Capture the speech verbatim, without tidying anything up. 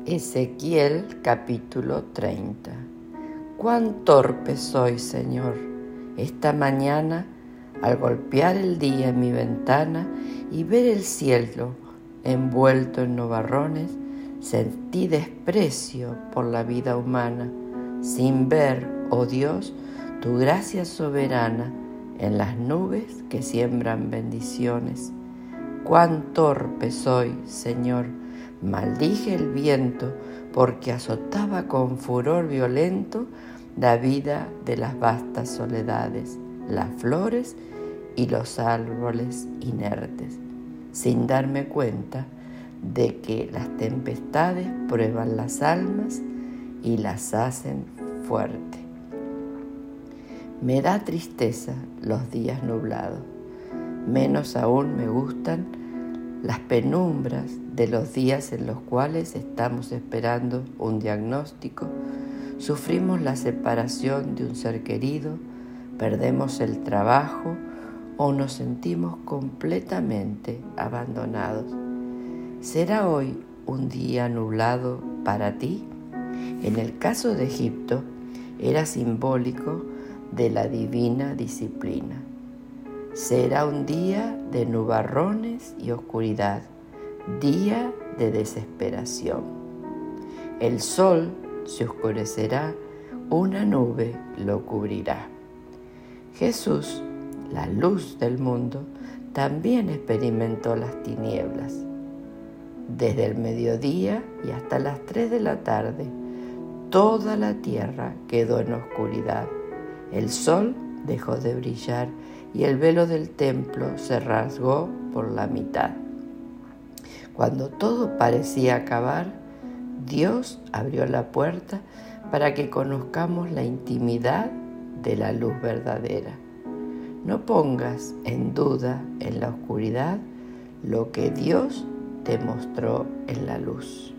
Ezequiel capítulo treinta. Cuán torpe soy, Señor. Esta mañana, al golpear el día en mi ventana y ver el cielo envuelto en nubarrones, sentí desprecio por la vida humana, sin ver, oh Dios, tu gracia soberana en las nubes que siembran bendiciones. Cuán torpe soy, Señor. Maldije el viento porque azotaba con furor violento la vida de las vastas soledades, las flores y los árboles inertes, sin darme cuenta de que las tempestades prueban las almas y las hacen fuertes. Me da tristeza los días nublados, menos aún me gustan las penumbras de los días en los cuales estamos esperando un diagnóstico, sufrimos la separación de un ser querido, perdemos el trabajo o nos sentimos completamente abandonados. ¿Será hoy un día nublado para ti? En el caso de Egipto, era simbólico de la divina disciplina. Será un día de nubarrones y oscuridad, día de desesperación. El sol se oscurecerá, una nube lo cubrirá. Jesús, la luz del mundo, también experimentó las tinieblas. Desde el mediodía y hasta las tres de la tarde, toda la tierra quedó en oscuridad. El sol dejó de brillar y el velo del templo se rasgó por la mitad. Cuando todo parecía acabar, Dios abrió la puerta para que conozcamos la intimidad de la luz verdadera. No pongas en duda en la oscuridad lo que Dios te mostró en la luz.